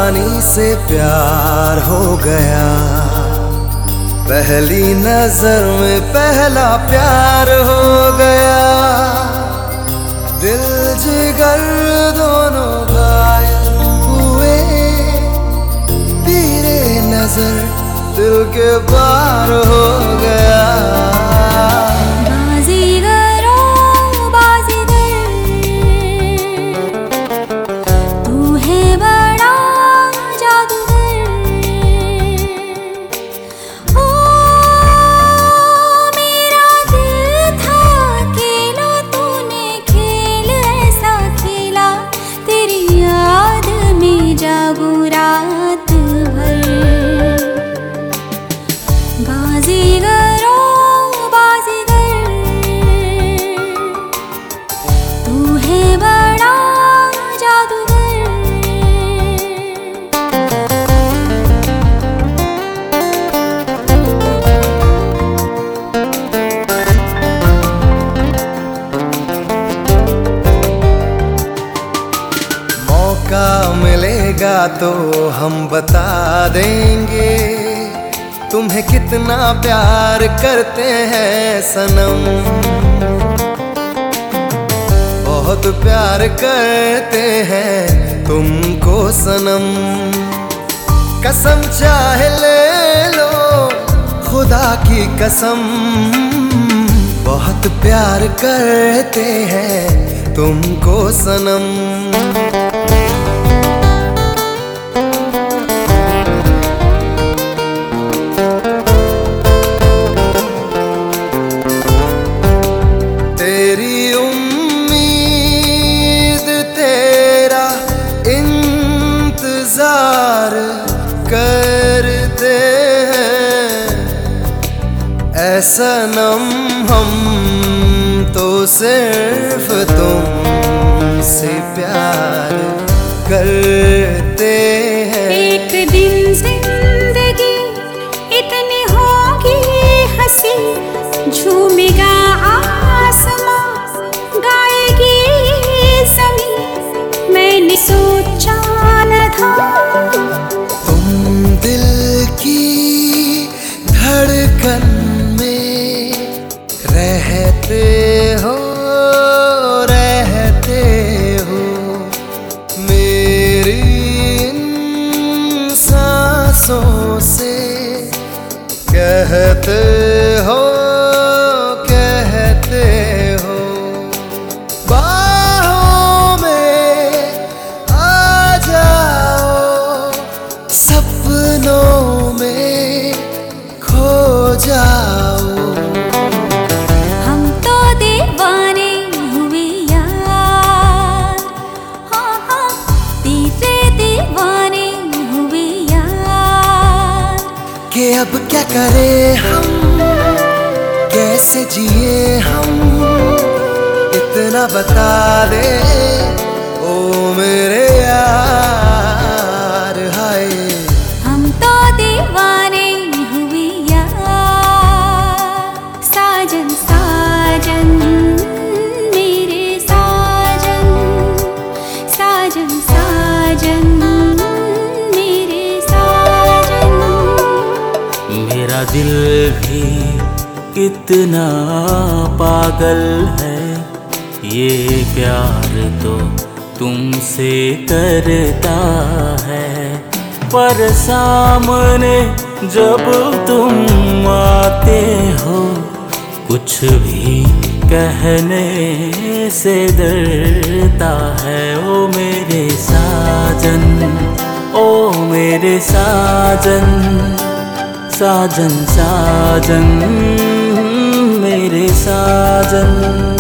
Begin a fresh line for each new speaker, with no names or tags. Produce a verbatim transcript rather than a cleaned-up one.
पानी से प्यार हो गया, पहली नजर में पहला प्यार हो गया। दिल जिगर दोनों घायल हुए, तेरे नजर दिल के पार हो गया। मिलेगा तो हम बता देंगे तुम्हें कितना प्यार करते हैं सनम। बहुत प्यार करते हैं तुमको सनम। कसम चाहे ले लो खुदा की कसम, बहुत प्यार करते हैं तुमको सनम। करते हैं ऐ सनम हम तो सिर्फ तुमसे प्यार करते हैं।
एक दिन जिंदगी इतनी होगी हंसी, झूमेगा आसमां गाएगी ज़मीं। मैंने सोचा न था
धड़कन में रहते हो, रहते हो मेरी इन सांसों से, कहते हो कहते हो। बाहों में आ जाओ, सपनों में खो जाओ।
हम तो दीवाने हुए यार, हाँ हाँ तेरे दीवाने हुए यार।
कि अब क्या करें हम, कैसे जिए हम, इतना बता दे ओ मेरे यार। हाय
हम तो दीवाने साजन साजन मेरे साजन, साजन साजन मेरे साजन।
मेरा दिल भी कितना पागल है, ये प्यार तो तुमसे करता है। पर सामने जब तुम आते हो, कुछ भी कहने से डरता है। ओ मेरे साजन, ओ मेरे साजन, साजन साजन मेरे साजन।